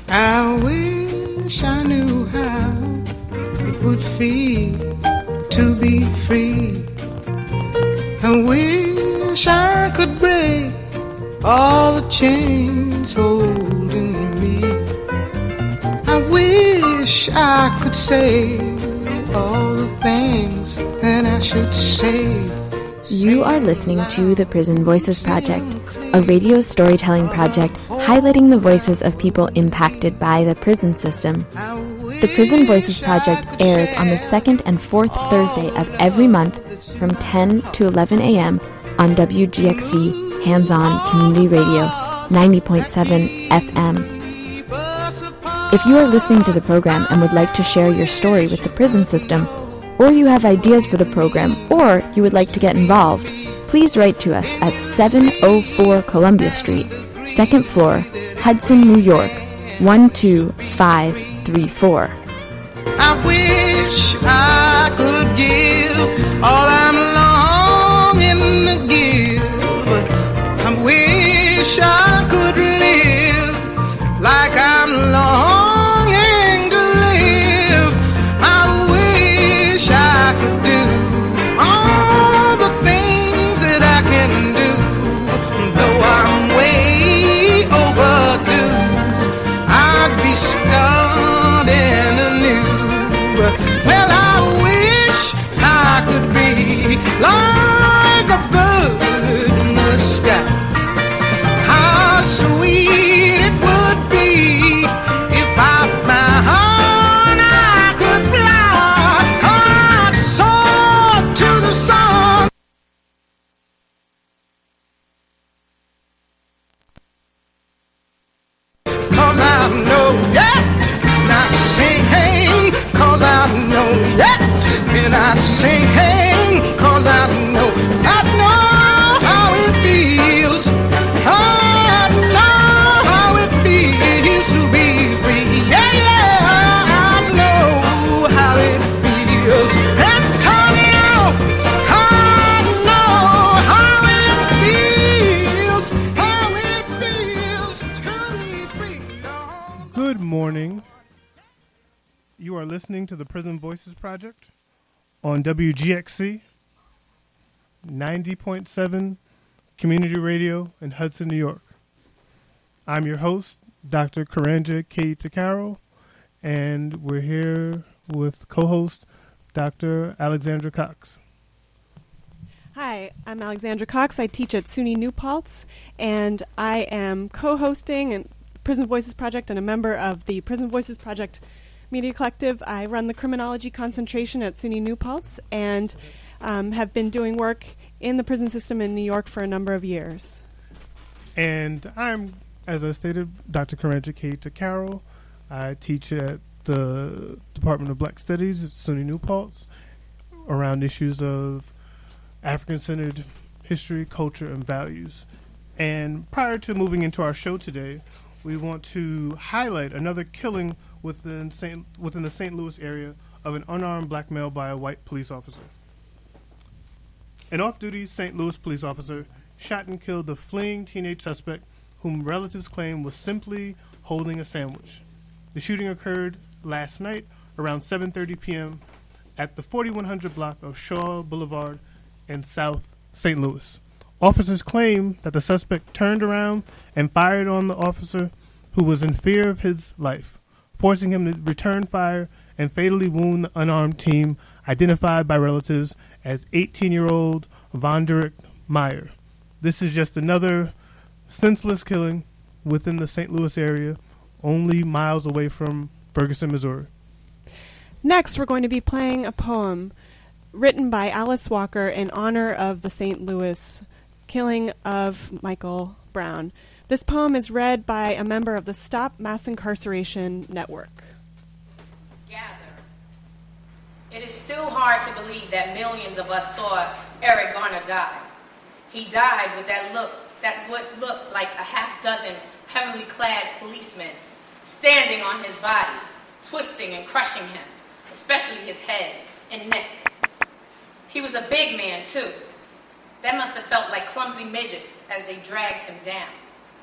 I wish I knew how it would feel to be free. I wish I could break all the chains holding me. I wish I could say all the things that I should say. You are listening to the Prison Voices Project, a radio storytelling project highlighting the voices of people impacted by the prison system. The Prison Voices Project airs on the second and fourth Thursday of every month from 10 to 11 a.m. on WGXC Hands-On Community Radio, 90.7 FM. If you are listening to the program and would like to share your story with the prison system, or you have ideas for the program, or you would like to get involved, please write to us at 704 Columbia Street, 2nd floor, Hudson, New York, 12534. I wish I could give all I'm longing to give. I wish I could live like I'm longing to live. I wish I could do all the things that I can do, though I'm way overdue. I'd be starting anew. Well, I wish I could be like a bird in the sky. How sweet it would be if I found I could fly. I'd soar to the sun. Cause I know, yeah, not sing, cause I know, yeah, and I sing, cause I know how it feels. I know how it feels to be free. Yeah, yeah, I know how it feels. Yes, I know how it feels to be free. Good morning. You are listening to the Prison Voices Project on WGXC 90.7 Community Radio in Hudson, New York. I'm your host, Dr. Karanja K. Takaro, and we're here with co-host Dr. Alexandra Cox. Hi, I'm Alexandra Cox. I teach at SUNY New Paltz, and I am co-hosting the Prison Voices Project and a member of the Prison Voices Project Media Collective. I run the criminology concentration at SUNY New Paltz and have been doing work in the prison system in New York for a number of years. And I'm, as I stated, Dr. Karanja K. Takaro. I teach at the Department of Black Studies at SUNY New Paltz around issues of African-centered history, culture, and values. And prior to moving into our show today, we want to highlight another killing within the St. Louis area of an unarmed black male by a white police officer. An off-duty St. Louis police officer shot and killed the fleeing teenage suspect, whom relatives claim was simply holding a sandwich. The shooting occurred last night around 7:30 p.m. at the 4100 block of Shaw Boulevard in South St. Louis. Officers claim that the suspect turned around and fired on the officer, who was in fear of his life, forcing him to return fire and fatally wound the unarmed team, identified by relatives as 18-year-old Vonderick Meyer. This is just another senseless killing within the St. Louis area, only miles away from Ferguson, Missouri. Next, we're going to be playing a poem written by Alice Walker in honor of the St. Louis killing of Michael Brown. This poem is read by a member of the Stop Mass Incarceration Network. Gather. It is still hard to believe that millions of us saw Eric Garner die. He died with that would look like a half dozen heavily clad policemen standing on his body, twisting and crushing him, especially his head and neck. He was a big man, too. That must have felt like clumsy midgets as they dragged him down.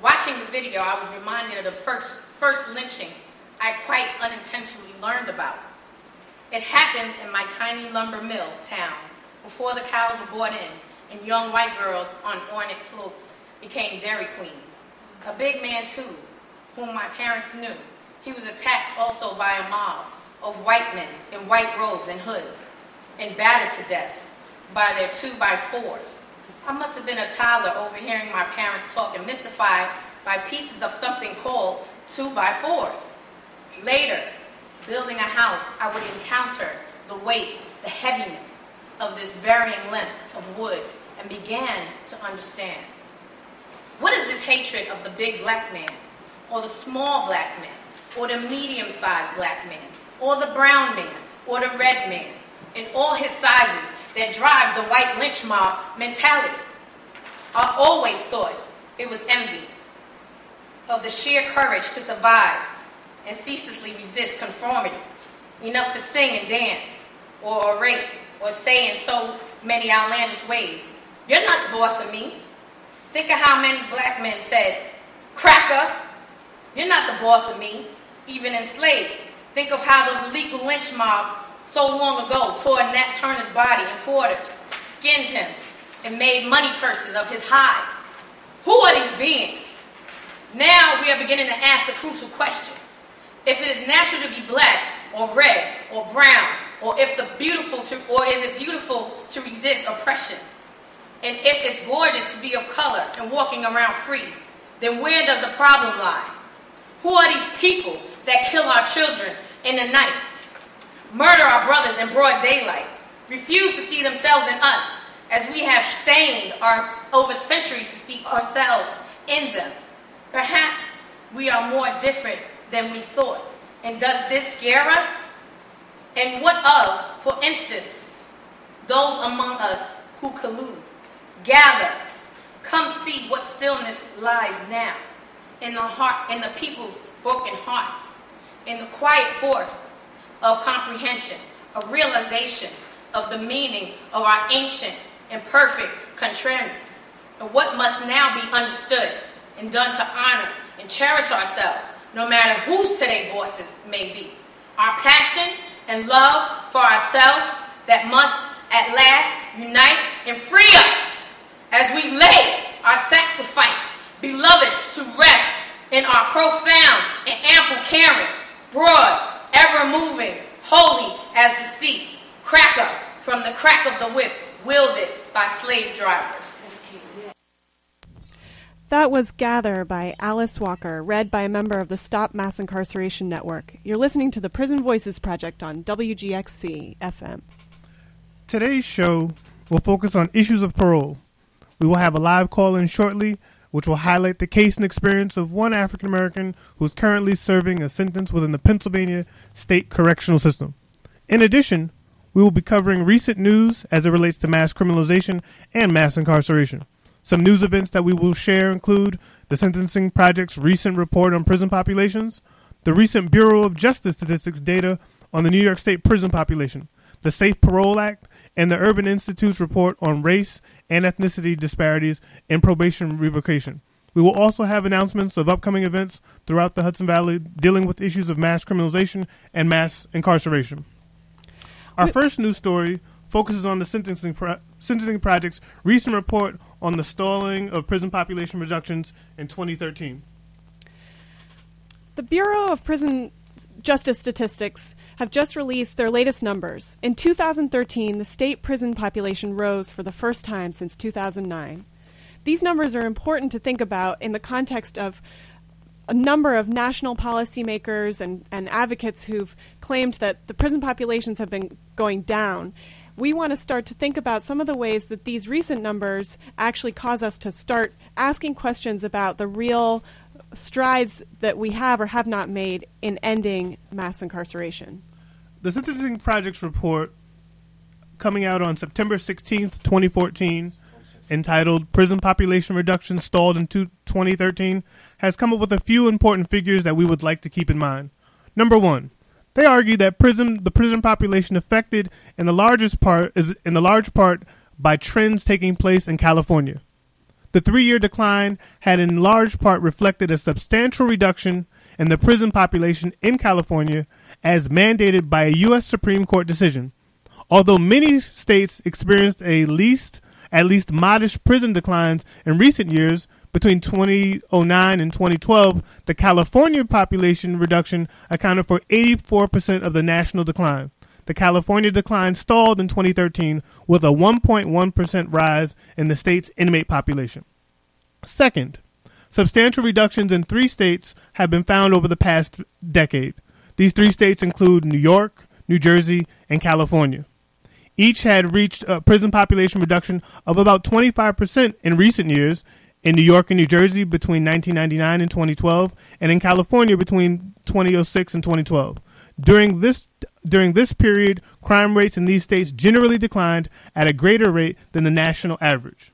Watching the video, I was reminded of the first lynching I quite unintentionally learned about. It happened in my tiny lumber mill town before the cows were brought in and young white girls on ornate floats became dairy queens. A big man too, whom my parents knew. He was attacked also by a mob of white men in white robes and hoods and battered to death by their 2x4s. I must have been a toddler overhearing my parents talk and mystified by pieces of something called 2x4s. Later, building a house, I would encounter the weight, the heaviness of this varying length of wood and began to understand. What is this hatred of the big black man, or the small black man, or the medium-sized black man, or the brown man, or the red man, in all his sizes that drives the white lynch mob mentality? I always thought it was envy of the sheer courage to survive and ceaselessly resist conformity, enough to sing and dance, or orate, or say in so many outlandish ways, "You're not the boss of me." Think of how many black men said, "Cracker, you're not the boss of me," even enslaved. Think of how the legal lynch mob so long ago tore Nat Turner's body in quarters, skinned him, and made money purses of his hide. Who are these beings? Now we are beginning to ask the crucial question. If it is natural to be black, or red, or brown, or is it beautiful to resist oppression? And if it's gorgeous to be of color and walking around free, then where does the problem lie? Who are these people that kill our children in the night, murder our brothers in broad daylight, refuse to see themselves in us as we have stained over centuries to see ourselves in them? Perhaps we are more different than we thought. And does this scare us? And what of, for instance, those among us who collude? Gather, come see what stillness lies now in the people's broken hearts, in the quiet forth of comprehension, of realization of the meaning of our ancient and perfect contrariness, and what must now be understood and done to honor and cherish ourselves, no matter whose today bosses may be. Our passion and love for ourselves that must at last unite and free us as we lay our sacrificed beloveds to rest in our profound and ample caring, broad, ever-moving, holy as the sea, cracker from the crack of the whip, wielded by slave drivers. That was Gather by Alice Walker, read by a member of the Stop Mass Incarceration Network. You're listening to the Prison Voices Project on WGXC FM. Today's show will focus on issues of parole. We will have a live call-in shortly, which will highlight the case and experience of one African American who is currently serving a sentence within the Pennsylvania State Correctional System. In addition, we will be covering recent news as it relates to mass criminalization and mass incarceration. Some news events that we will share include the Sentencing Project's recent report on prison populations, the recent Bureau of Justice Statistics data on the New York State prison population, the Safe Parole Act, and the Urban Institute's report on race and ethnicity disparities in probation revocation. We will also have announcements of upcoming events throughout the Hudson Valley dealing with issues of mass criminalization and mass incarceration. Our first news story focuses on the Sentencing Project's recent report on the stalling of prison population reductions in 2013. The Bureau of Prison Justice Statistics have just released their latest numbers. In 2013, the state prison population rose for the first time since 2009. These numbers are important to think about in the context of a number of national policymakers and advocates who've claimed that the prison populations have been going down. We want to start to think about some of the ways that these recent numbers actually cause us to start asking questions about the real strides that we have or have not made in ending mass incarceration. The Sentencing Project's report, coming out on September 16th, 2014, entitled Prison Population Reduction Stalled in 2013, has come up with a few important figures that we would like to keep in mind. Number one, they argue that the prison population affected in the large part by trends taking place in California. The 3-year decline had in large part reflected a substantial reduction in the prison population in California as mandated by a U.S. Supreme Court decision. Although many states experienced at least modest prison declines in recent years, between 2009 and 2012, the California population reduction accounted for 84% of the national decline. The California decline stalled in 2013 with a 1.1% rise in the state's inmate population. Second, substantial reductions in 3 states have been found over the past decade. These 3 states include New York, New Jersey, and California. Each had reached a prison population reduction of about 25% in recent years, in New York and New Jersey between 1999 and 2012, and in California between 2006 and 2012. During this period, crime rates in these states generally declined at a greater rate than the national average.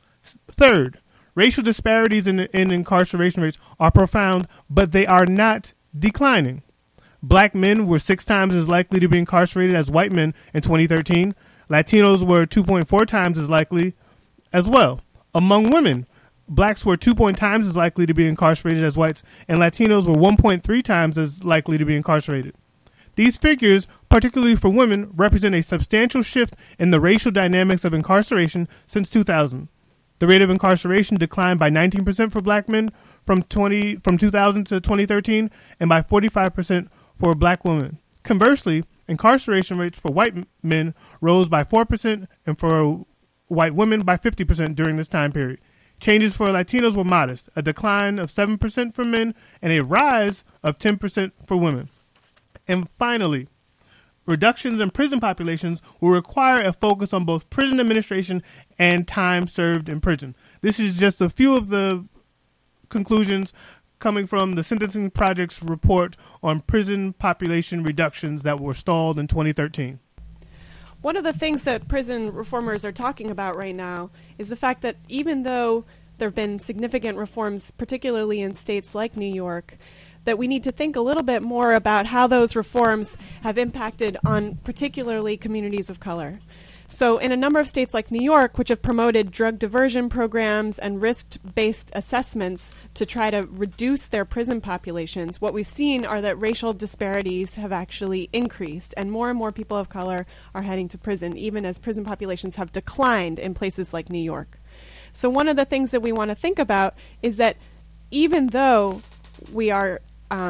Third, racial disparities in incarceration rates are profound, but they are not declining. Black men were 6 times as likely to be incarcerated as white men in 2013. Latinos were 2.4 times as likely as well. Among women, blacks were 2 times as likely to be incarcerated as whites, and Latinos were 1.3 times as likely to be incarcerated. These figures, particularly for women, represent a substantial shift in the racial dynamics of incarceration since 2000. The rate of incarceration declined by 19% for black men from 2000 to 2013, and by 45% for black women. Conversely, incarceration rates for white men rose by 4% and for white women by 50% during this time period. Changes for Latinos were modest, a decline of 7% for men and a rise of 10% for women. And finally, reductions in prison populations will require a focus on both prison administration and time served in prison. This is just a few of the conclusions coming from the Sentencing Project's report on prison population reductions that were stalled in 2013. One of the things that prison reformers are talking about right now is the fact that even though there have been significant reforms, particularly in states like New York, that we need to think a little bit more about how those reforms have impacted on particularly communities of color. So in a number of states like New York, which have promoted drug diversion programs and risk-based assessments to try to reduce their prison populations, what we've seen are that racial disparities have actually increased, and more people of color are heading to prison, even as prison populations have declined in places like New York. So one of the things that we want to think about is that even though we are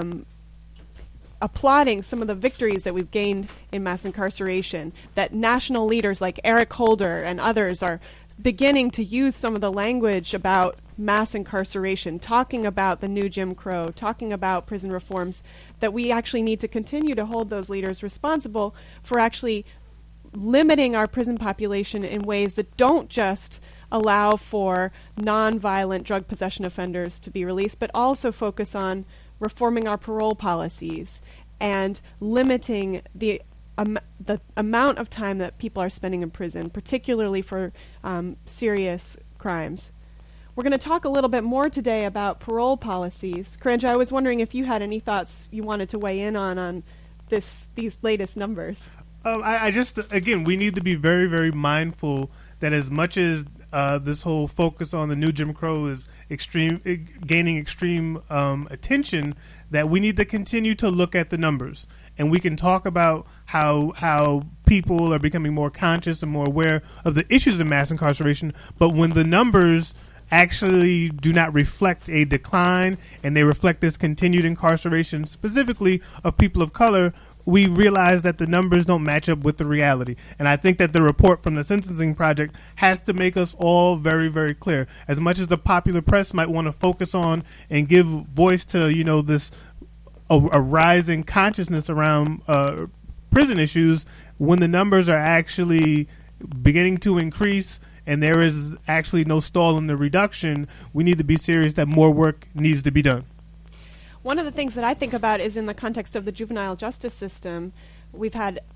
applauding some of the victories that we've gained in mass incarceration, that national leaders like Eric Holder and others are beginning to use some of the language about mass incarceration, talking about the new Jim Crow, talking about prison reforms, that we actually need to continue to hold those leaders responsible for actually limiting our prison population in ways that don't just allow for nonviolent drug possession offenders to be released, but also focus on reforming our parole policies and limiting the amount of time that people are spending in prison, particularly for serious crimes. We're going to talk a little bit more today about parole policies. Karanja, I was wondering if you had any thoughts you wanted to weigh in on these latest numbers. I just, again, we need to be very, very mindful that as much as this whole focus on the new Jim Crow is gaining extreme attention, that we need to continue to look at the numbers. And we can talk about how people are becoming more conscious and more aware of the issues of mass incarceration, but when the numbers actually do not reflect a decline and they reflect this continued incarceration, specifically of people of color, we realize that the numbers don't match up with the reality. And I think that the report from the Sentencing Project has to make us all very, very clear. As much as the popular press might want to focus on and give voice to, this a rising consciousness around prison issues, when the numbers are actually beginning to increase and there is actually no stall in the reduction, we need to be serious that more work needs to be done. One of the things that I think about is in the context of the juvenile justice system, we've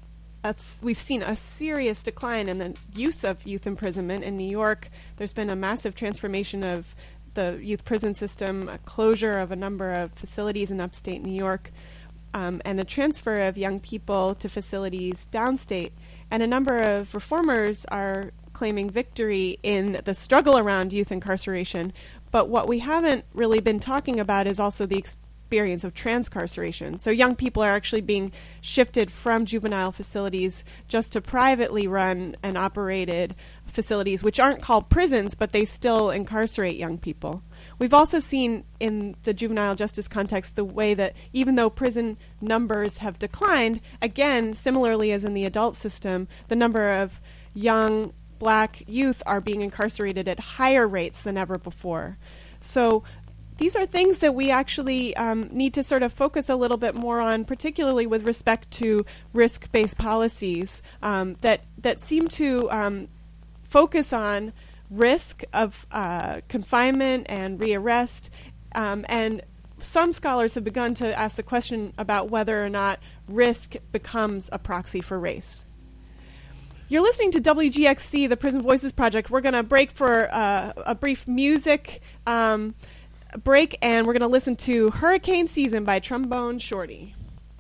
seen a serious decline in the use of youth imprisonment. In New York, there's been a massive transformation of the youth prison system, a closure of a number of facilities in upstate New York, and a transfer of young people to facilities downstate. And a number of reformers are claiming victory in the struggle around youth incarceration. But what we haven't really been talking about is also the experience of transcarceration. So young people are actually being shifted from juvenile facilities just to privately run and operated facilities, which aren't called prisons, but they still incarcerate young people. We've also seen in the juvenile justice context the way that even though prison numbers have declined, again, similarly as in the adult system, the number of young black youth are being incarcerated at higher rates than ever before. So these are things that we actually need to sort of focus a little bit more on, particularly with respect to risk-based policies that seem to focus on risk of confinement and rearrest. And some scholars have begun to ask the question about whether or not risk becomes a proxy for race. You're listening to WGXC, the Prison Voices Project. We're going to break for a brief music break, and we're going to listen to Hurricane Season by Trombone Shorty.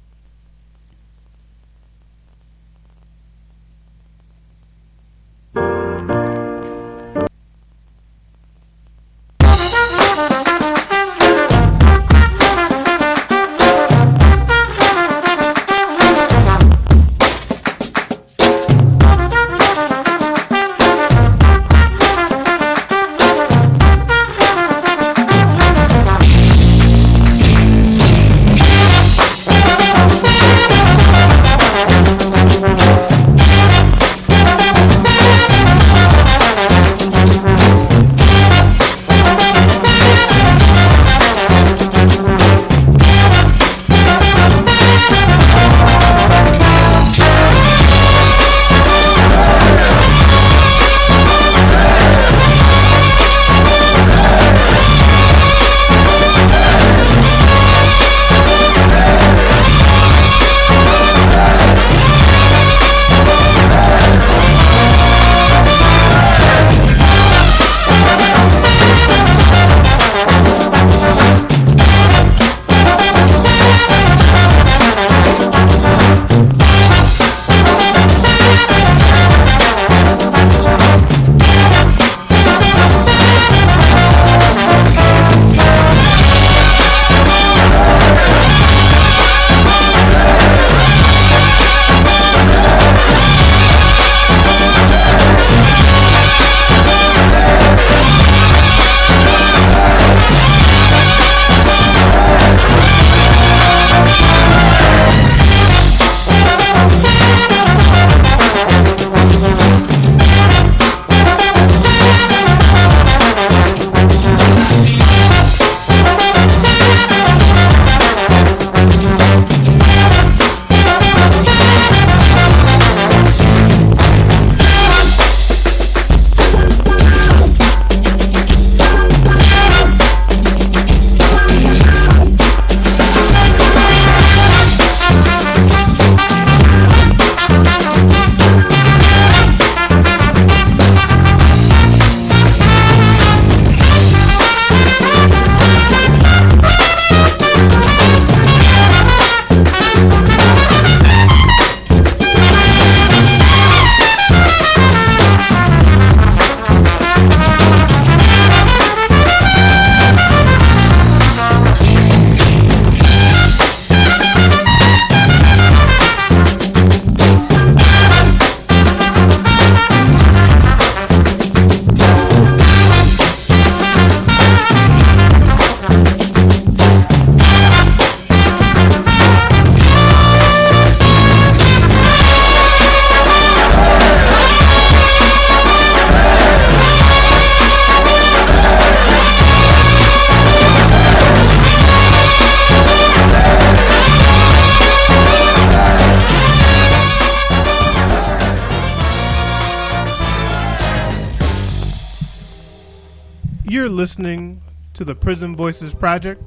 You're listening to the Prison Voices Project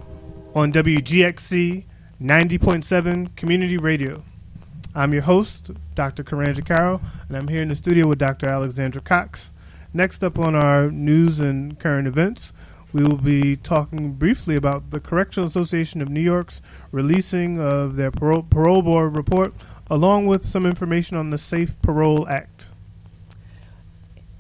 on WGXC 90.7 Community Radio. I'm your host, Dr. Karanja Carroll, and I'm here in the studio with Dr. Alexandra Cox. Next up on our news and current events, we will be talking briefly about the Correctional Association of New York's releasing of their parole board report, along with some information on the Safe Parole Act.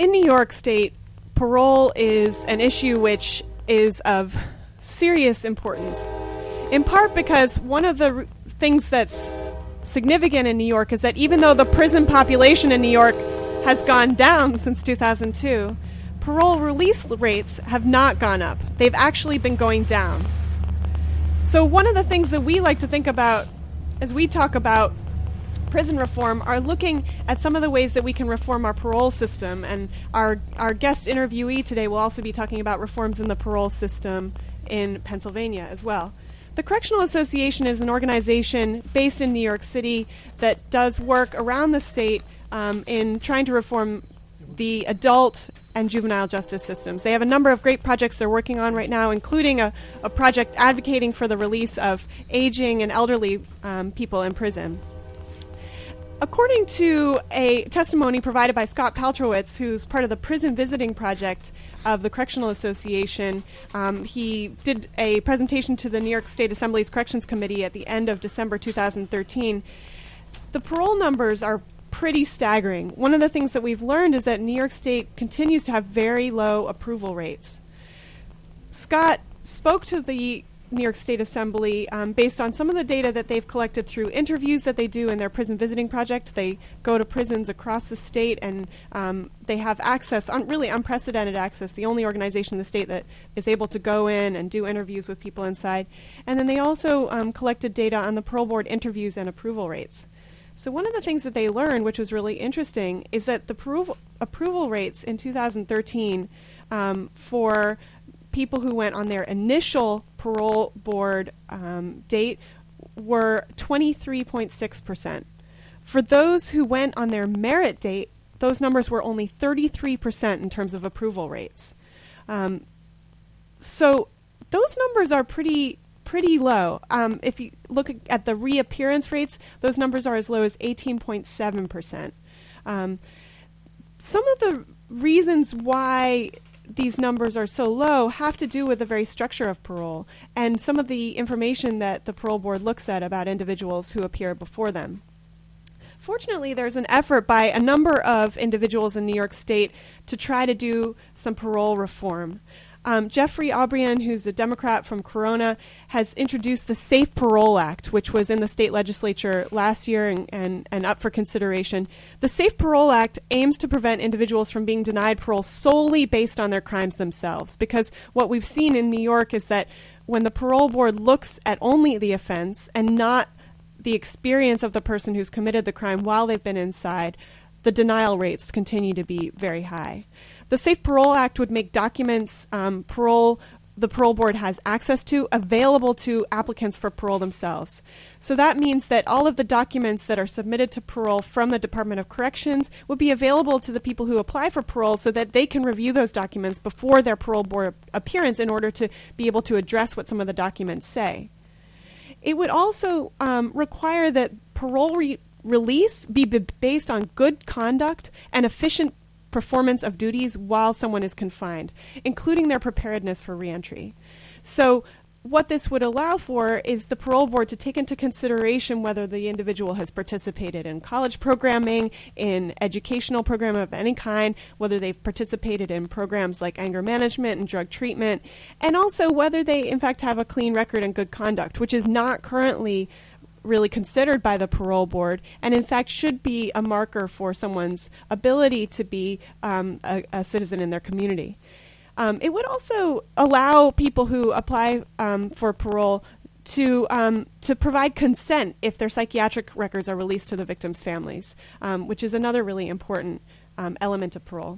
in New York State, parole is an issue which is of serious importance, in part because one of the things that's significant in New York is that even though the prison population in New York has gone down since 2002, parole release rates have not gone up. They've actually been going down. So one of the things that we like to think about as we talk about prison reform are looking at some of the ways that we can reform our parole system. And our guest interviewee today will also be talking about reforms in the parole system in Pennsylvania as well. The Correctional Association is an organization based in New York City that does work around the state in trying to reform the adult and juvenile justice systems. They have a number of great projects they're working on right now, including a project advocating for the release of aging and elderly people in prison. According to a testimony provided by Scott Paltrowitz, who's part of the Prison Visiting Project of the Correctional Association, he did a presentation to the New York State Assembly's Corrections Committee at the end of December 2013. The parole numbers are pretty staggering. One of the things that we've learned is that New York State continues to have very low approval rates. Scott spoke to the New York State Assembly based on some of the data that they've collected through interviews that they do in their prison visiting project. They go to prisons across the state and they have access, really unprecedented access, the only organization in the state that is able to go in and do interviews with people inside. And then they also collected data on the parole board interviews and approval rates. So one of the things that they learned, which was really interesting, is that the approval rates in 2013 for people who went on their initial parole board date were 23.6%. For those who went on their merit date, those numbers were only 33% in terms of approval rates. So those numbers are pretty low. If you look at the reappearance rates, those numbers are as low as 18.7%. Some of the reasons why these numbers are so low have to do with the very structure of parole and some of the information that the parole board looks at about individuals who appear before them. Fortunately, there's an effort by a number of individuals in New York State to try to do some parole reform. Jeffrey Aubrian, who's a Democrat from Corona, has introduced the Safe Parole Act, which was in the state legislature last year and up for consideration. The Safe Parole Act aims to prevent individuals from being denied parole solely based on their crimes themselves, because what we've seen in New York is that when the parole board looks at only the offense and not the experience of the person who's committed the crime while they've been inside, the denial rates continue to be very high. The Safe Parole Act would make documents the parole board has access to available to applicants for parole themselves. So that means that all of the documents that are submitted to parole from the Department of Corrections would be available to the people who apply for parole so that they can review those documents before their parole board appearance in order to be able to address what some of the documents say. It would also require that parole release be based on good conduct and efficient performance of duties while someone is confined, including their preparedness for reentry. So what this would allow for is the parole board to take into consideration whether the individual has participated in college programming, in educational program of any kind, whether they've participated in programs like anger management and drug treatment, and also whether they in fact have a clean record and good conduct, which is not currently really considered by the parole board, and in fact should be a marker for someone's ability to be a citizen in their community. It would also allow people who apply for parole to provide consent if their psychiatric records are released to the victims' families, which is another really important element of parole.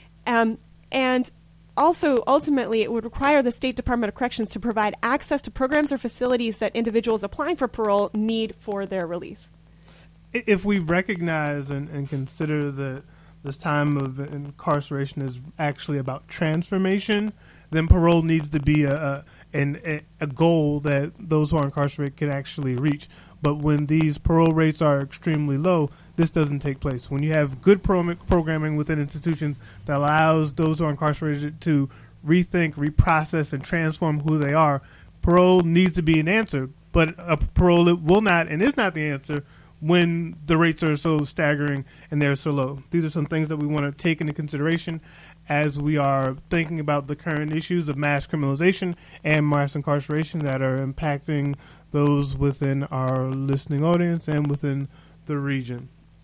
And also, ultimately, it would require the State Department of Corrections to provide access to programs or facilities that individuals applying for parole need for their release. If we recognize and consider that this time of incarceration is actually about transformation, then parole needs to be a goal that those who are incarcerated can actually reach. But when these parole rates are extremely low, this doesn't take place. When you have good programming within institutions that allows those who are incarcerated to rethink, reprocess, and transform who they are, parole needs to be an answer. But parole will not and is not the answer when the rates are so staggering and they're so low. These are some things that we want to take into consideration as we are thinking about the current issues of mass criminalization and mass incarceration that are impacting those within our listening audience and within the region.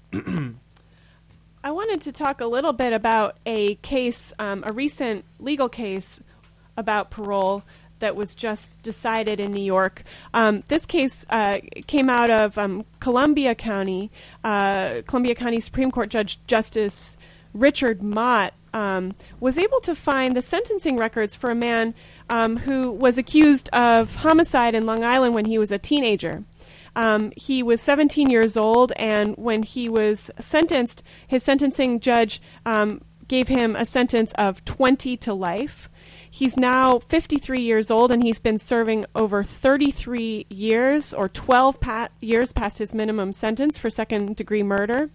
I wanted to talk a little bit about a case, a recent legal case about parole that was just decided in New York. This case came out of Columbia County. Columbia County Supreme Court Judge Justice Richard Mott was able to find the sentencing records for a man who was accused of homicide in Long Island when he was a teenager. He was 17 years old, and when he was sentenced, his sentencing judge gave him a sentence of 20 to life. He's now 53 years old, and he's been serving over 33 years, or 12 years past his minimum sentence for second-degree murder.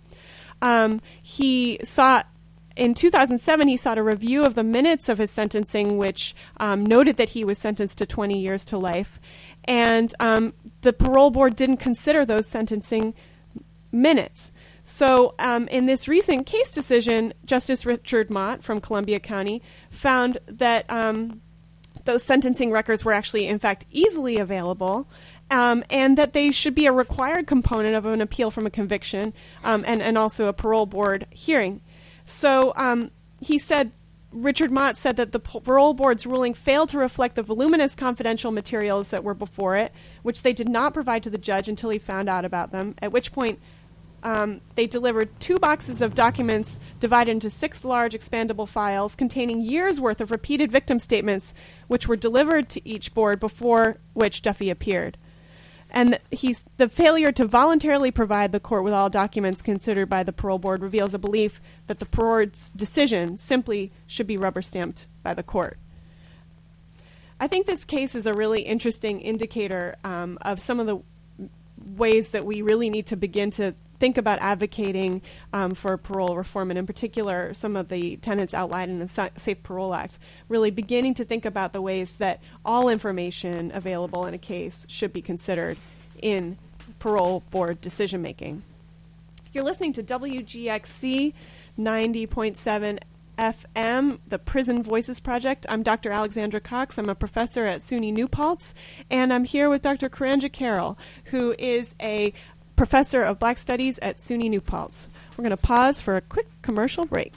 In 2007, he sought a review of the minutes of his sentencing, which noted that he was sentenced to 20 years to life. And the parole board didn't consider those sentencing minutes. So in this recent case decision, Justice Richard Mott from Columbia County found that those sentencing records were actually, in fact, easily available, and that they should be a required component of an appeal from a conviction and also a parole board hearing. So Richard Mott said that the parole board's ruling failed to reflect the voluminous confidential materials that were before it, which they did not provide to the judge until he found out about them, at which point they delivered 2 boxes of documents divided into 6 large expandable files containing years' worth of repeated victim statements, which were delivered to each board before which Duffy appeared. And the failure to voluntarily provide the court with all documents considered by the parole board reveals a belief that the parole board's decision simply should be rubber-stamped by the court. I think this case is a really interesting indicator of some of the ways that we really need to begin to think about advocating for parole reform, and in particular some of the tenets outlined in the Safe Parole Act, really beginning to think about the ways that all information available in a case should be considered in parole board decision making. You're listening to WGXC 90.7 FM, the Prison Voices Project. I'm Dr. Alexandra Cox. I'm a professor at SUNY New Paltz, and I'm here with Dr. Karanja Carroll, who is a professor of Black Studies at SUNY New Paltz. We're going to pause for a quick commercial break.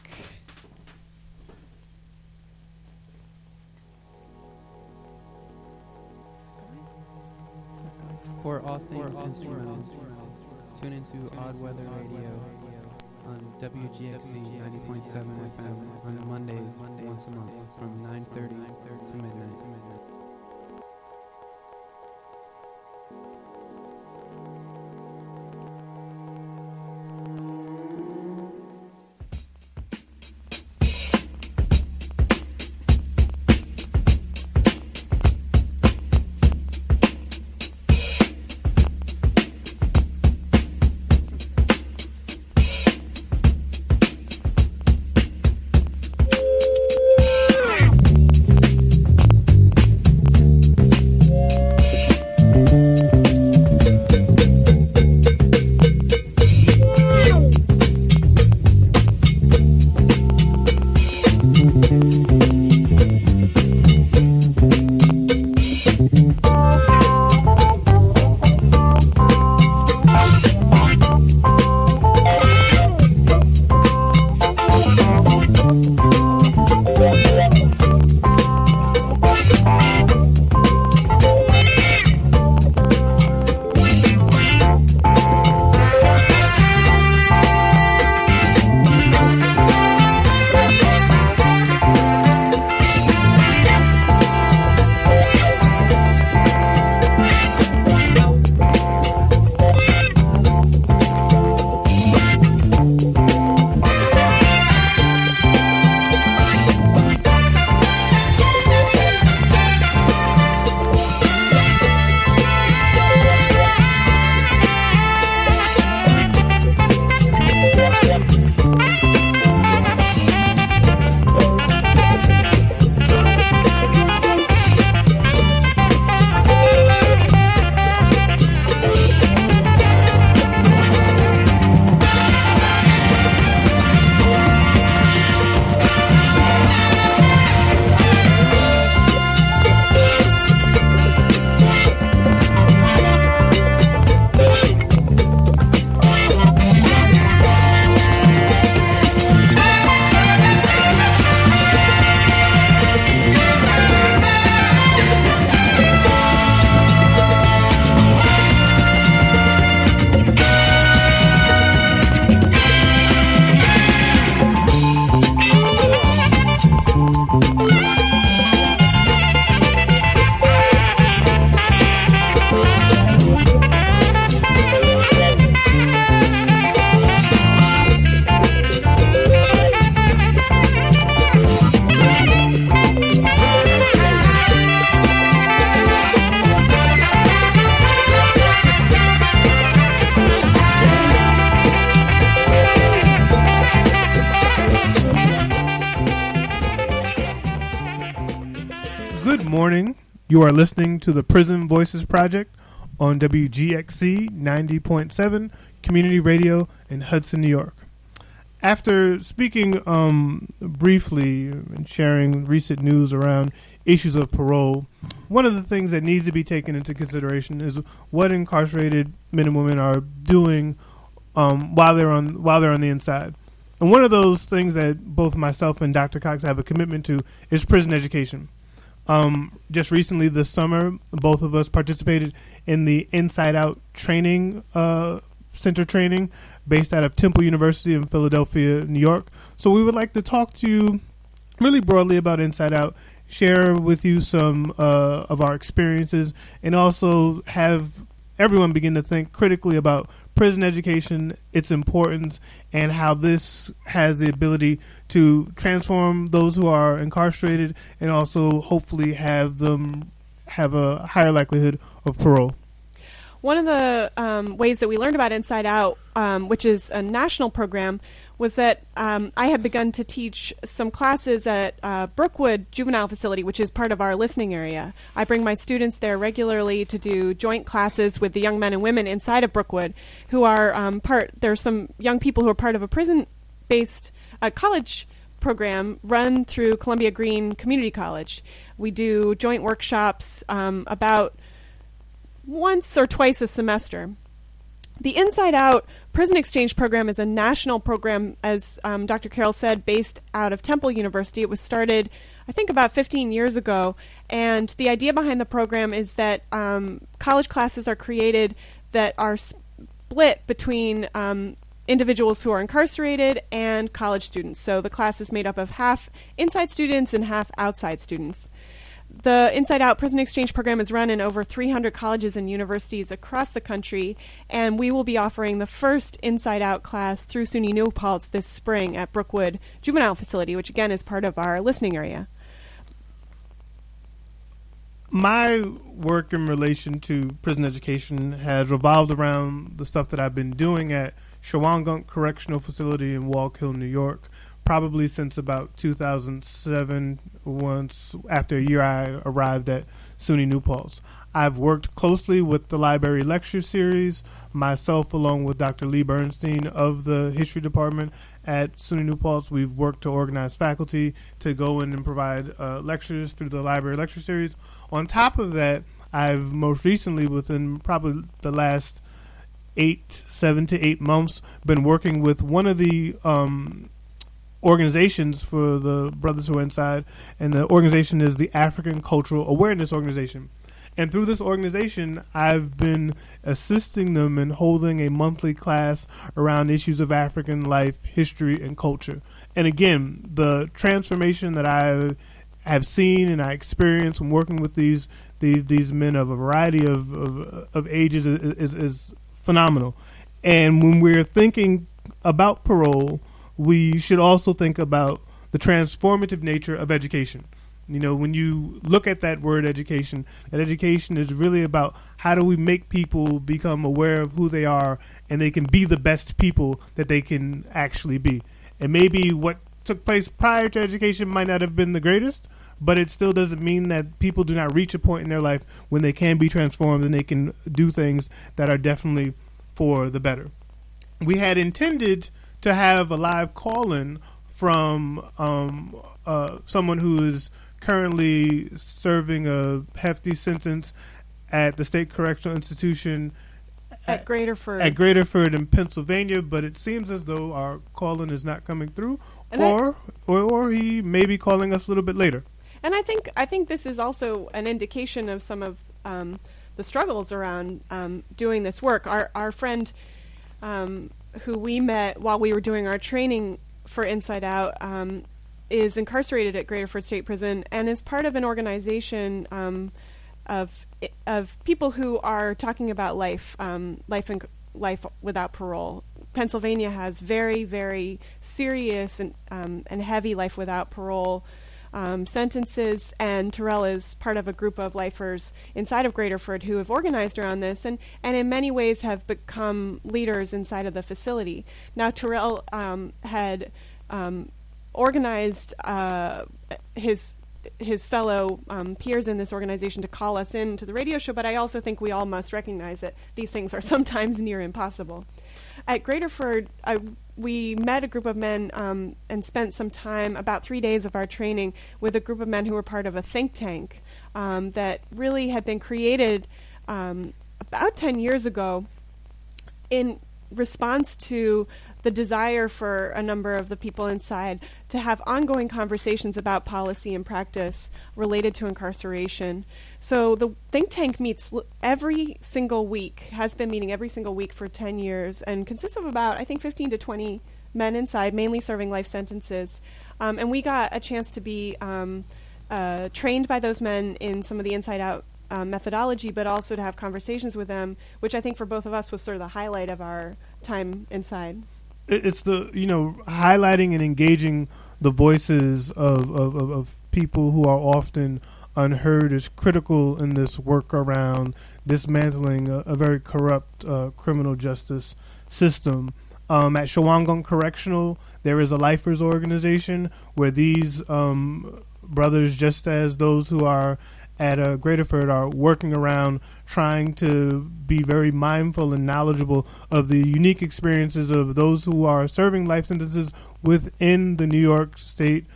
For all things instrumental, tune into Odd Weather Radio on WGXC 90.7 FM on Mondays once a month from 9:30 to midnight. morning. You are listening to the Prison Voices Project on WGXC 90.7 Community Radio in Hudson, New York. After speaking briefly and sharing recent news around issues of parole, one of the things that needs to be taken into consideration is what incarcerated men and women are doing while they're on the inside. And one of those things that both myself and Dr. Cox have a commitment to is prison education. Just recently this summer, both of us participated in the Inside Out training center training based out of Temple University in Philadelphia, New York. So we would like to talk to you really broadly about Inside Out, share with you some of our experiences, and also have everyone begin to think critically about prison education, its importance, and how this has the ability to transform those who are incarcerated and also hopefully have them have a higher likelihood of parole. One of the ways that we learned about Inside Out, which is a national program, was that I had begun to teach some classes at Brookwood Juvenile Facility, which is part of our listening area. I bring my students there regularly to do joint classes with the young men and women inside of Brookwood who are there's some young people who are part of a prison-based college program run through Columbia Green Community College. We do joint workshops about once or twice a semester. The Inside Out Prison Exchange Program is a national program, as Dr. Carroll said, based out of Temple University. It was started, I think, about 15 years ago. And the idea behind the program is that college classes are created that are split between individuals who are incarcerated and college students. So the class is made up of half inside students and half outside students. The Inside Out Prison Exchange Program is run in over 300 colleges and universities across the country, and we will be offering the first Inside Out class through SUNY New Paltz this spring at Brookwood Juvenile Facility, which again is part of our listening area. My work in relation to prison education has revolved around the stuff that I've been doing at Shawangunk Correctional Facility in Walk Hill, New York, probably since about 2007, once after a year I arrived at SUNY New Paltz. I've worked closely with the library lecture series, myself along with Dr. Lee Bernstein of the history department at SUNY New Paltz. We've worked to organize faculty to go in and provide lectures through the library lecture series. On top of that, I've most recently, within probably the last 7 to 8 months, been working with one of the organizations for the brothers who are inside, and the organization is the African Cultural Awareness Organization. And through this organization, I've been assisting them in holding a monthly class around issues of African life, history, and culture. And again, the transformation that I have seen and I experienced when working with these men of a variety of ages is phenomenal. And when we're thinking about parole, we should also think about the transformative nature of education. You know, when you look at that word education, that education is really about how do we make people become aware of who they are and they can be the best people that they can actually be. And maybe what took place prior to education might not have been the greatest, but it still doesn't mean that people do not reach a point in their life when they can be transformed and they can do things that are definitely for the better. We had intended to have a live call-in from someone who is currently serving a hefty sentence at the State Correctional Institution at Graterford. At Graterford in Pennsylvania, but it seems as though our call-in is not coming through, or he may be calling us a little bit later. And I think this is also an indication of some of the struggles around doing this work. Our friend who we met while we were doing our training for Inside Out is incarcerated at Graterford State Prison and is part of an organization of people who are talking about life without parole. Pennsylvania has very, very serious and heavy life without parole sentences, and Terrell is part of a group of lifers inside of Graterford who have organized around this and in many ways have become leaders inside of the facility. Now, Terrell had organized his his fellow peers in this organization to call us in to the radio show, but I also think we all must recognize that these things are sometimes near impossible. At Graterford, we met a group of men and spent some time, about 3 days of our training, with a group of men who were part of a think tank that really had been created about 10 years ago in response to the desire for a number of the people inside to have ongoing conversations about policy and practice related to incarceration. So the think tank meets every single week, has been meeting every single week for 10 years, and consists of about, I think, 15 to 20 men inside, mainly serving life sentences. And we got a chance to be trained by those men in some of the inside-out methodology, but also to have conversations with them, which I think for both of us was sort of the highlight of our time inside. It's the, highlighting and engaging the voices of people who are often unheard is critical in this work around dismantling a very corrupt criminal justice system. At Shawangunk Correctional, there is a lifers organization where these brothers, just as those who are at Graterford, are working around trying to be very mindful and knowledgeable of the unique experiences of those who are serving life sentences within the New York State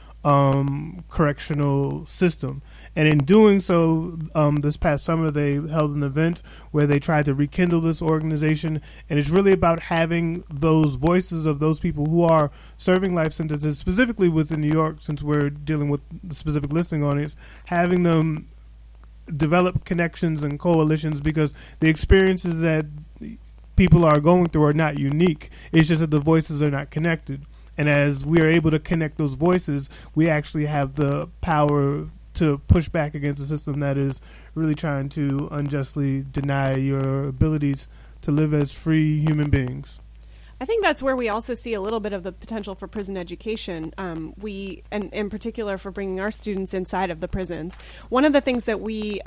correctional system. And in doing so, this past summer, they held an event where they tried to rekindle this organization. And it's really about having those voices of those people who are serving life sentences, specifically within New York, since we're dealing with the specific listening audience, having them develop connections and coalitions, because the experiences that people are going through are not unique. It's just that the voices are not connected. And as we are able to connect those voices, we actually have the power to push back against a system that is really trying to unjustly deny your abilities to live as free human beings. I think that's where we also see a little bit of the potential for prison education. We, and in particular, for bringing our students inside of the prisons. One of the things that we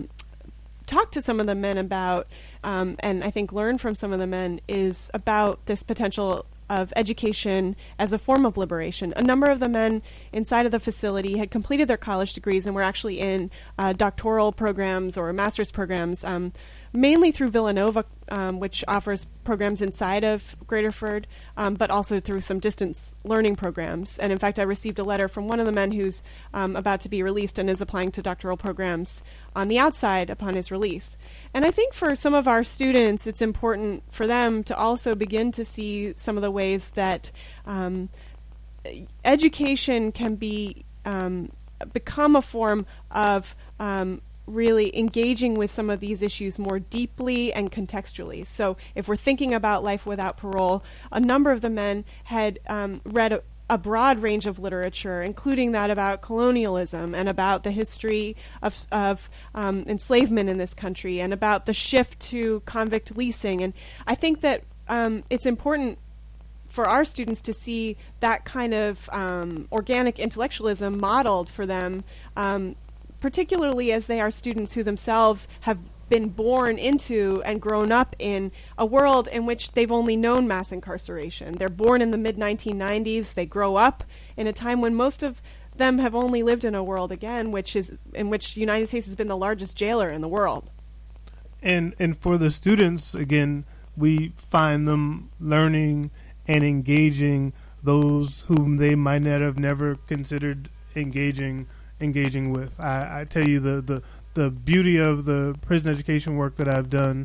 talked to some of the men about, and I think learned from some of the men, is about this potential of education as a form of liberation. A number of the men inside of the facility had completed their college degrees and were actually in doctoral programs or master's programs, mainly through Villanova, which offers programs inside of Graterford, but also through some distance learning programs. And in fact, I received a letter from one of the men who's about to be released and is applying to doctoral programs on the outside upon his release. And I think for some of our students, it's important for them to also begin to see some of the ways that education can be become a form of really engaging with some of these issues more deeply and contextually. So if we're thinking about life without parole, a number of the men had read a broad range of literature, including that about colonialism and about the history of enslavement in this country and about the shift to convict leasing. And I think that it's important for our students to see that kind of organic intellectualism modeled for them, particularly as they are students who themselves have been born into and grown up in a world in which they've only known mass incarceration. They're born in the mid-1990s. They grow up in a time when most of them have only lived in a world, again, in which the United States has been the largest jailer in the world. And for the students, again, we find them learning and engaging those whom they might not have never considered engaging with. I tell you, the beauty of the prison education work that I've done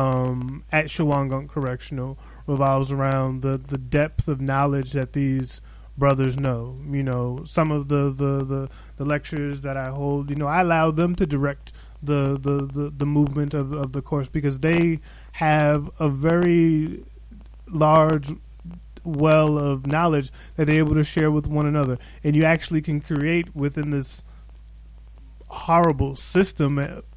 at Shawangunk Correctional revolves around the depth of knowledge that these brothers know. Some of the lectures that I hold, I allow them to direct the movement of the course, because they have a very large well of knowledge that they're able to share with one another. And you actually can create within this horrible system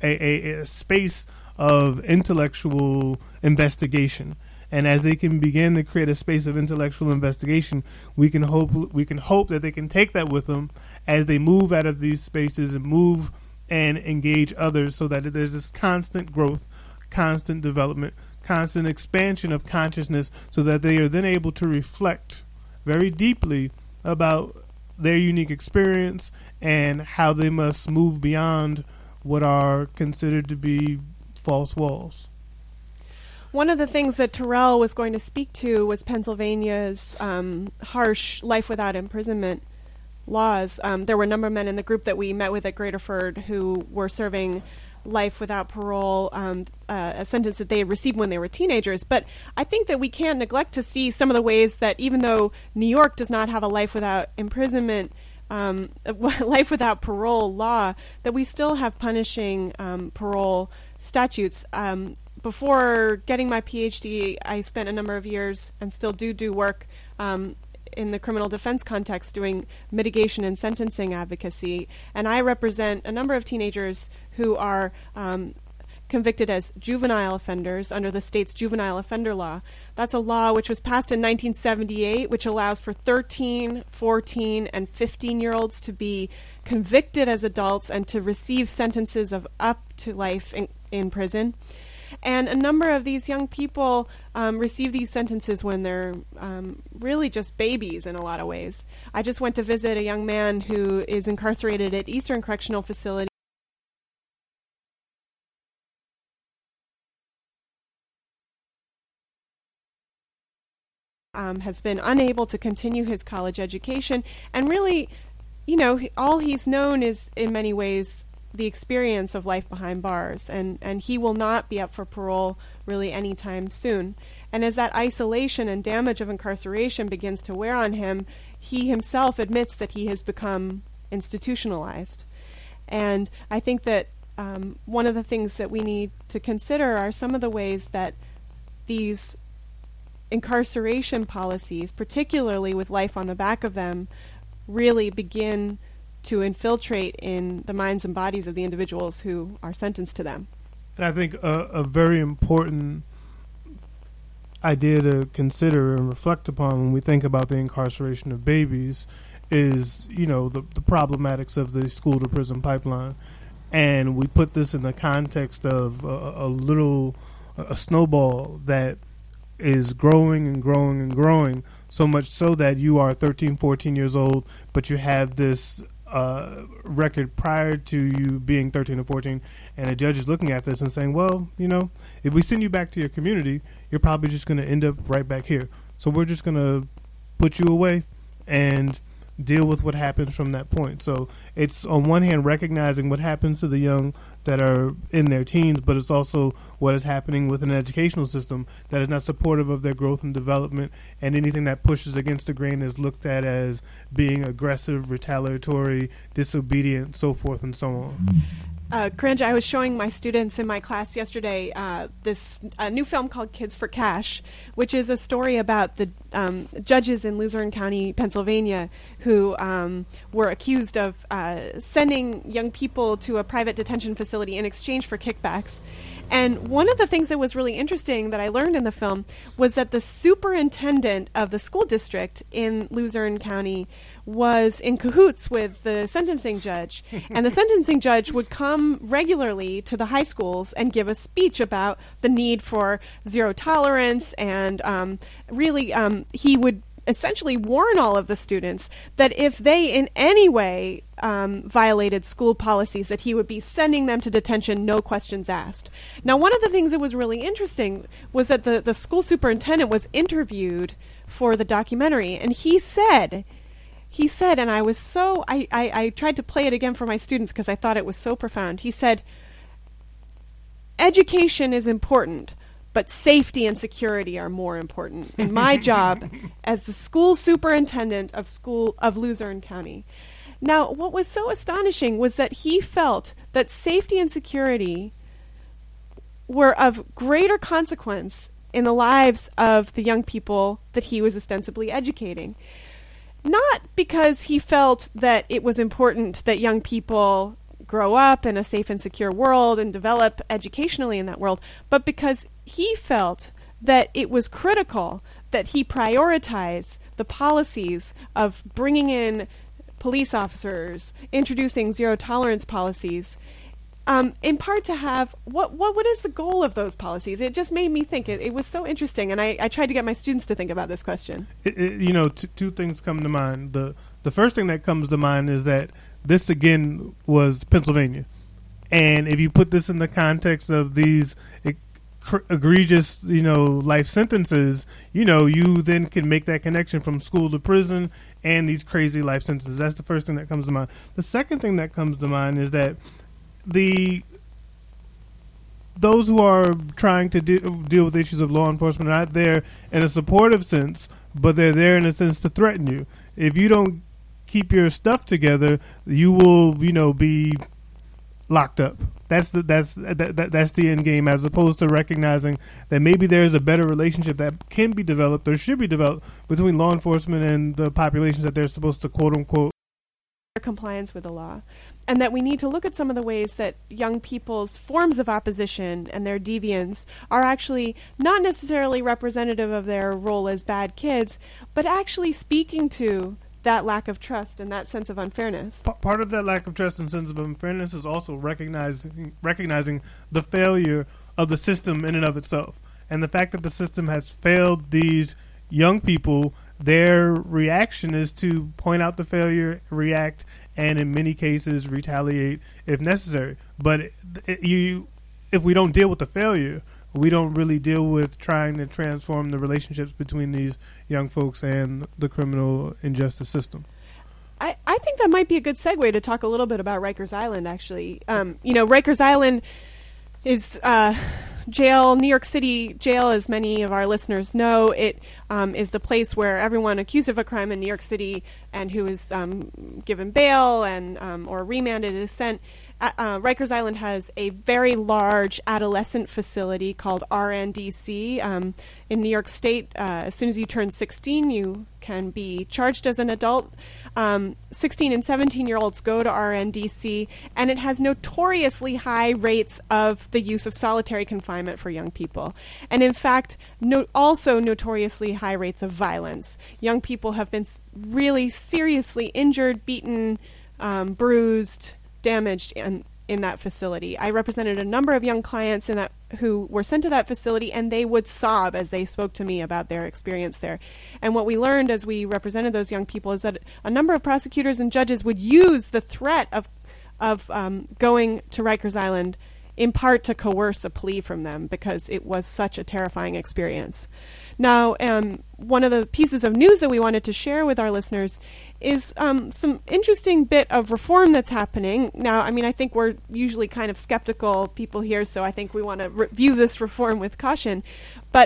a space of intellectual investigation. And as they can begin to create a space of intellectual investigation, we can hope that they can take that with them as they move out of these spaces and move and engage others, so that there's this constant growth, constant development, constant expansion of consciousness, so that they are then able to reflect very deeply about their unique experience and how they must move beyond what are considered to be false walls. One of the things that Terrell was going to speak to was Pennsylvania's harsh life without imprisonment laws. There were a number of men in the group that we met with at Graterford who were serving life without parole, a sentence that they had received when they were teenagers. But I think that we can't neglect to see some of the ways that even though New York does not have a life without imprisonment, life without parole law, that we still have punishing parole statutes. Before getting my PhD, I spent a number of years and still do work in the criminal defense context doing mitigation and sentencing advocacy. And I represent a number of teenagers who are convicted as juvenile offenders under the state's juvenile offender law. That's a law which was passed in 1978, which allows for 13, 14, and 15-year-olds to be convicted as adults and to receive sentences of up to life in prison. And a number of these young people receive these sentences when they're really just babies in a lot of ways. I just went to visit a young man who is incarcerated at Eastern Correctional Facility. Has been unable to continue his college education. And really, you know, all he's known is, in many ways, the experience of life behind bars, and he will not be up for parole really anytime soon. And as that isolation and damage of incarceration begins to wear on him, he himself admits that he has become institutionalized. And I think that one of the things that we need to consider are some of the ways that these incarceration policies, particularly with life on the back of them, really begin to infiltrate in the minds and bodies of the individuals who are sentenced to them. And I think a very important idea to consider and reflect upon when we think about the incarceration of babies is, you know, the problematics of the school to prison pipeline. And we put this in the context of a snowball that is growing and growing and growing, so much so that you are 13, 14 years old, but you have this record prior to you being 13 or 14, and a judge is looking at this and saying, well, you know, if we send you back to your community, you're probably just going to end up right back here. So we're just going to put you away and deal with what happens from that point. So it's on one hand recognizing what happens to the young that are in their teens, but it's also what is happening with an educational system that is not supportive of their growth and development, and anything that pushes against the grain is looked at as being aggressive, retaliatory, disobedient, so forth and so on. Karanja, I was showing my students in my class yesterday this new film called Kids for Cash, which is a story about the judges in Luzerne County, Pennsylvania, who were accused of sending young people to a private detention facility in exchange for kickbacks. And one of the things that was really interesting that I learned in the film was that the superintendent of the school district in Luzerne County was in cahoots with the sentencing judge. And the sentencing judge would come regularly to the high schools and give a speech about the need for zero tolerance. And really, he would essentially warn all of the students that if they in any way violated school policies, that he would be sending them to detention, no questions asked. Now, one of the things that was really interesting was that the school superintendent was interviewed for the documentary, and he said, and I was so, I tried to play it again for my students because I thought it was so profound. He said, education is important, but safety and security are more important in my job as the school superintendent of Luzerne County. Now, what was so astonishing was that he felt that safety and security were of greater consequence in the lives of the young people that he was ostensibly educating. Not because he felt that it was important that young people grow up in a safe and secure world and develop educationally in that world, but because he felt that it was critical that he prioritize the policies of bringing in police officers, introducing zero tolerance policies, in part to have, what is the goal of those policies? It just made me think. It was so interesting, and I tried to get my students to think about this question. Two things come to mind. The the first thing that comes to mind is that this, again, was Pennsylvania. And if you put this in the context of these egregious, life sentences, you then can make that connection from school to prison and these crazy life sentences. That's the first thing that comes to mind. The second thing that comes to mind is that those who are trying to deal with issues of law enforcement are not there in a supportive sense, but they're there in a sense to threaten you. If you don't keep your stuff together, you will, be locked up. That's the end game, as opposed to recognizing that maybe there's a better relationship that can be developed or should be developed between law enforcement and the populations that they're supposed to quote unquote compliance with the law. And that we need to look at some of the ways that young people's forms of opposition and their deviance are actually not necessarily representative of their role as bad kids, but actually speaking to that lack of trust and that sense of unfairness. Part of that lack of trust and sense of unfairness is also recognizing the failure of the system in and of itself. And the fact that the system has failed these young people, their reaction is to point out the failure, react, and in many cases retaliate if necessary. But if we don't deal with the failure, we don't really deal with trying to transform the relationships between these young folks and the criminal injustice system. I think that might be a good segue to talk a little bit about Rikers Island, actually. Rikers Island is jail, New York City jail, as many of our listeners know. It is the place where everyone accused of a crime in New York City and who is given bail and or remanded is sent. Rikers Island has a very large adolescent facility called RNDC. In New York State, as soon as you turn 16, you can be charged as an adult. 16 and 17-year-olds go to RNDC, and it has notoriously high rates of the use of solitary confinement for young people. And in fact, also notoriously high rates of violence. Young people have been really seriously injured, beaten, bruised, damaged in that facility. I represented a number of young clients who were sent to that facility, and they would sob as they spoke to me about their experience there. And what we learned as we represented those young people is that a number of prosecutors and judges would use the threat of going to Rikers Island in part to coerce a plea from them because it was such a terrifying experience. Now, one of the pieces of news that we wanted to share with our listeners is some interesting bit of reform that's happening. Now, I think we're usually kind of skeptical people here, so I think we want to view this reform with caution. But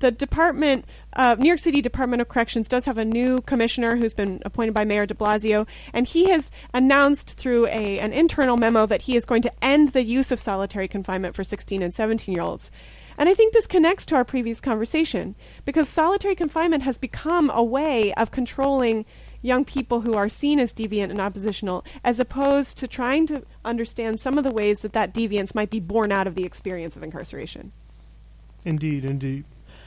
the New York City Department of Corrections does have a new commissioner who's been appointed by Mayor de Blasio, and he has announced through an internal memo that he is going to end the use of solitary confinement for 16 and 17-year-olds. And I think this connects to our previous conversation because solitary confinement has become a way of controlling young people who are seen as deviant and oppositional, as opposed to trying to understand some of the ways that deviance might be born out of the experience of incarceration. Indeed.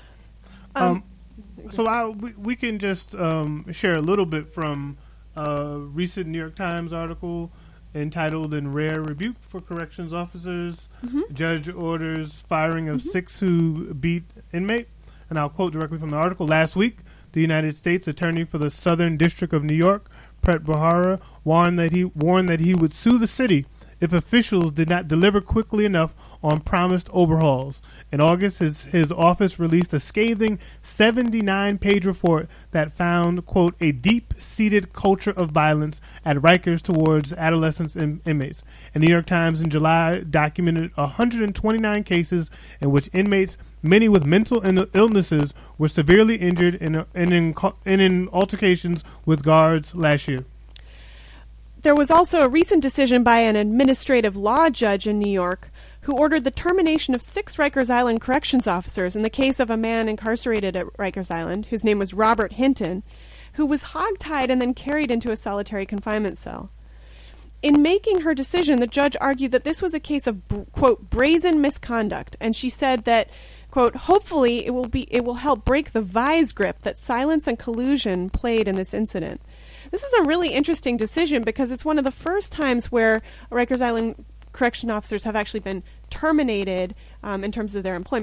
So we can just share a little bit from a recent New York Times article entitled "In Rare Rebuke for Corrections Officers, Judge Orders Firing of 6 Who Beat Inmate." And I'll quote directly from the article. "Last week, the United States Attorney for the Southern District of New York, Pret Bharara, warned that he would sue the city if officials did not deliver quickly enough on promised overhauls. In August, his office released a scathing 79-page report that found, quote, a deep-seated culture of violence at Rikers towards adolescents and inmates. And the New York Times in July documented 129 cases in which inmates, many with mental illnesses, were severely injured in altercations with guards last year. There was also a recent decision by an administrative law judge in New York who ordered the termination of 6 Rikers Island corrections officers in the case of a man incarcerated at Rikers Island, whose name was Robert Hinton, who was hogtied and then carried into a solitary confinement cell. In making her decision, the judge argued that this was a case of, quote, brazen misconduct, and she said that, quote, hopefully it will help break the vise grip that silence and collusion played in this incident. This is a really interesting decision because it's one of the first times where Rikers Island correction officers have actually been terminated in terms of their employment.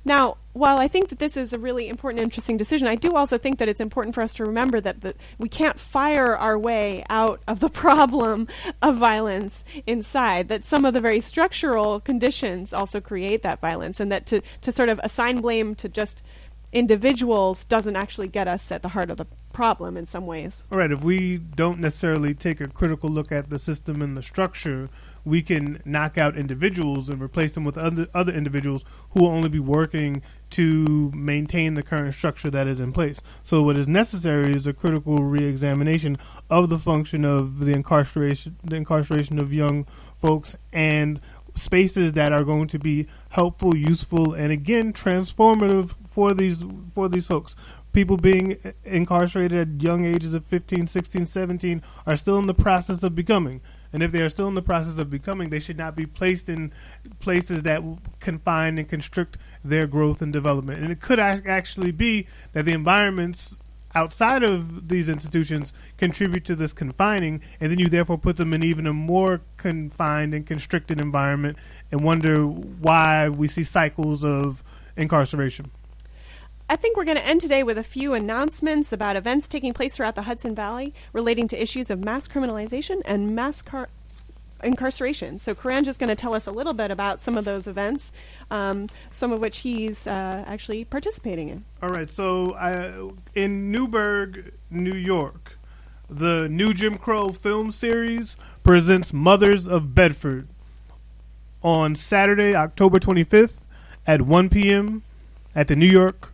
Now, while I think that this is a really important and interesting decision, I do also think that it's important for us to remember that we can't fire our way out of the problem of violence inside, that some of the very structural conditions also create that violence, and that to sort of assign blame to just individuals doesn't actually get us at the heart of the problem in some ways. All right, if we don't necessarily take a critical look at the system and the structure, we can knock out individuals and replace them with other individuals who will only be working to maintain the current structure that is in place. So what is necessary is a critical re-examination of the function of the incarceration of young folks, and spaces that are going to be helpful, useful, and again transformative for these folks. People being incarcerated at young ages of 15, 16, 17 are still in the process of becoming. And if they are still in the process of becoming, they should not be placed in places that confine and constrict their growth and development. And it could actually be that the environments outside of these institutions contribute to this confining, and then you therefore put them in even a more confined and constricted environment and wonder why we see cycles of incarceration. I think we're going to end today with a few announcements about events taking place throughout the Hudson Valley relating to issues of mass criminalization and mass incarceration. So Karanj is going to tell us a little bit about some of those events, some of which he's actually participating in. All right. So in Newburgh, New York, the New Jim Crow film series presents Mothers of Bedford on Saturday, October 25th at 1 p.m. at the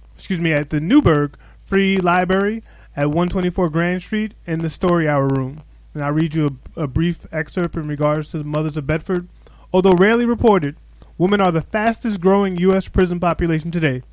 Newburgh Free Library at 124 Grand Street in the Story Hour Room. And I'll read you a brief excerpt in regards to the Mothers of Bedford. Although rarely reported, women are the fastest growing U.S. prison population today.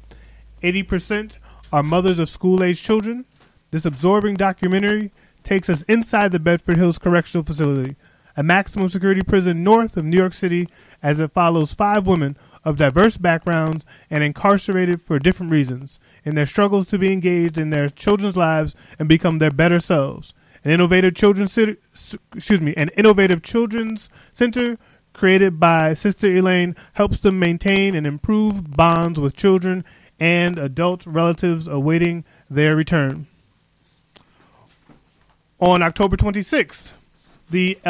80% are mothers of school-aged children. This absorbing documentary takes us inside the Bedford Hills Correctional Facility, a maximum security prison north of New York City, as it follows 5 women of diverse backgrounds and incarcerated for different reasons in their struggles to be engaged in their children's lives and become their better selves. An innovative children's center created by Sister Elaine helps them maintain and improve bonds with children and adult relatives awaiting their return. On October 26th, the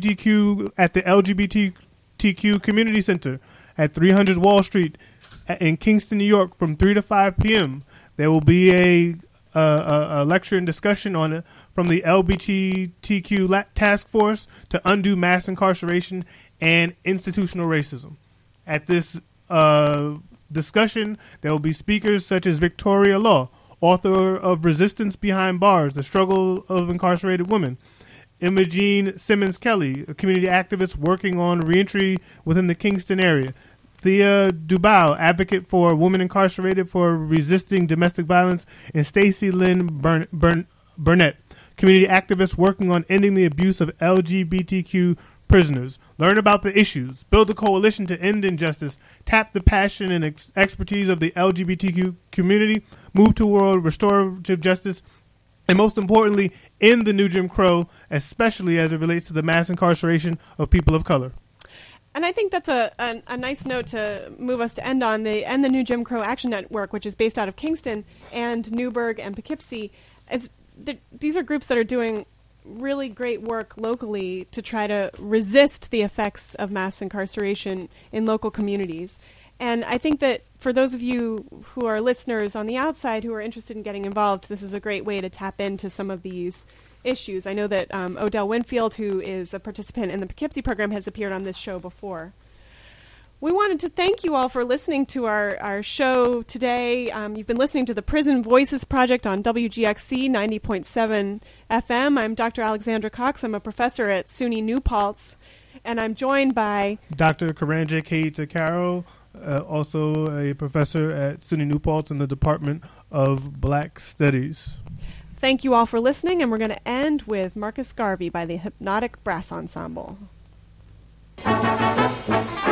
LGBTQ Community Center at 300 Wall Street in Kingston, New York, from 3 to 5 p.m. There will be a lecture and discussion on it from the LGBTQ Task Force to Undo Mass Incarceration and Institutional Racism. At this discussion, there will be speakers such as Victoria Law, author of Resistance Behind Bars, The Struggle of Incarcerated Women; Imogene Simmons Kelly, a community activist working on reentry within the Kingston area; Thea Dubau, advocate for women incarcerated for resisting domestic violence; and Stacey Lynn Burnett, community activist working on ending the abuse of LGBTQ prisoners. Learn about the issues, build a coalition to end injustice, tap the passion and expertise of the LGBTQ community, move toward restorative justice, and most importantly, end the new Jim Crow, especially as it relates to the mass incarceration of people of color. And I think that's a nice note to move us to end on. The New Jim Crow Action Network, which is based out of Kingston and Newburgh and Poughkeepsie, these are groups that are doing really great work locally to try to resist the effects of mass incarceration in local communities. And I think that for those of you who are listeners on the outside who are interested in getting involved, this is a great way to tap into some of these issues. I know that Odell Winfield, who is a participant in the Poughkeepsie program, has appeared on this show before. We wanted to thank you all for listening to our show today. You've been listening to the Prison Voices Project on WGXC 90.7 FM. I'm Dr. Alexandra Cox. I'm a professor at SUNY New Paltz, and I'm joined by Dr. Karanja K. Takaro, also a professor at SUNY New Paltz in the Department of Black Studies. Thank you all for listening, and we're going to end with Marcus Garvey by the Hypnotic Brass Ensemble.